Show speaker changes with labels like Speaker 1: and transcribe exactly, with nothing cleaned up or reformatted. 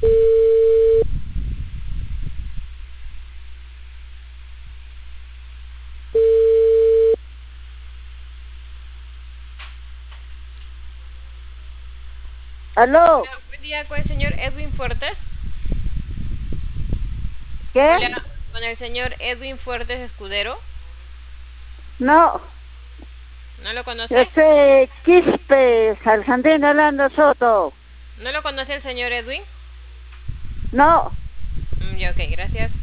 Speaker 1: Aló.
Speaker 2: Hola, buen día con el señor Edwin Fuertes.
Speaker 1: ¿Qué?
Speaker 2: Hola, con el señor Edwin Fuertes Escudero.
Speaker 1: No,
Speaker 2: ¿No lo conoce?
Speaker 1: yo soy Quispe, Alejandrina Orlando Soto.
Speaker 2: ¿No lo conoce el señor Edwin?
Speaker 1: No.
Speaker 2: Mm, ya, ok, gracias.